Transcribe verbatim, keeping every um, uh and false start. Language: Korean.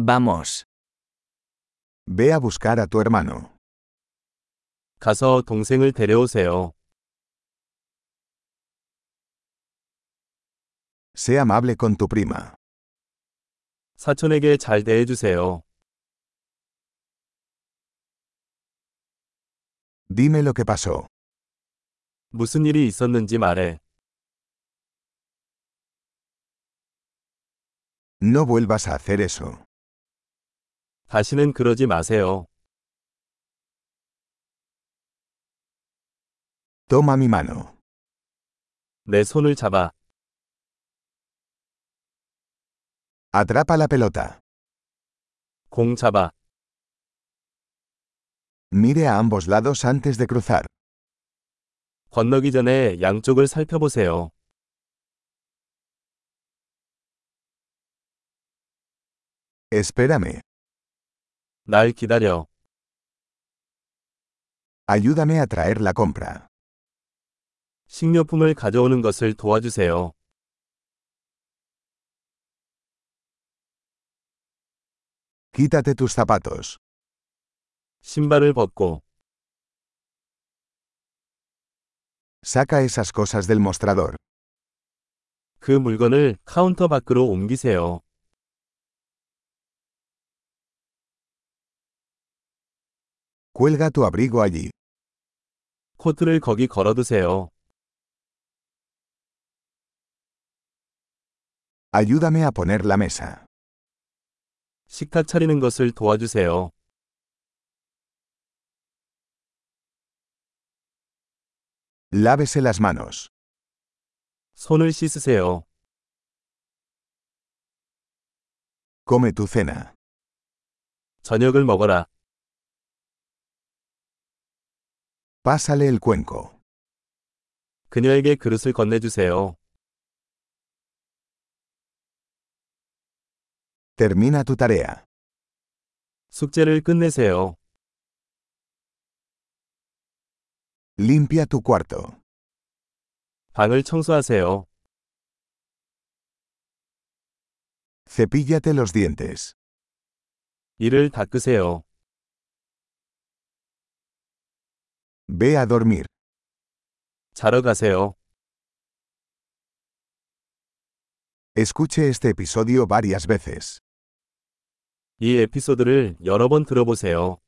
Vamos. Ve a buscar a tu hermano. 가서 동생을 데려오세요. Sé amable con tu prima. 사촌에게 잘 대해주세요. Dime lo que pasó. 무슨 일이 있었는지 말해. No vuelvas a hacer eso. 다시는 그러지 마세요. Toma mi mano. 내 손을 잡아. Atrapa la pelota. 공 잡아. Mire a ambos lados antes de cruzar. 건너기 전에 양쪽을 살펴보세요. Espérame. 날 기다려. Ayúdame a traer la compra. 식료품을 가져오는 것을 도와주세요. Quítate tus zapatos. 신발을 벗고. Saca esas cosas del mostrador. 그 물건을 카운터 밖으로 옮기세요. Cuelga tu abrigo allí. 코트를 거기 걸어두세요. Ayúdame a poner la mesa. 식탁 차리는 것을 도와주세요. Lávese las manos. 손을 씻으세요. Come tu cena. 저녁을 먹어라. Pásale el cuenco. 그녀에게 그릇을 건네주세요. Termina tu tarea. 숙제를 끝내세요. Limpia tu cuarto. 방을 청소하세요. Cepíllate los dientes. 이를 닦으세요. Ve a dormir. 자러 가세요. Escuche este episodio varias veces. 이 에피소드를 여러 번 들어보세요.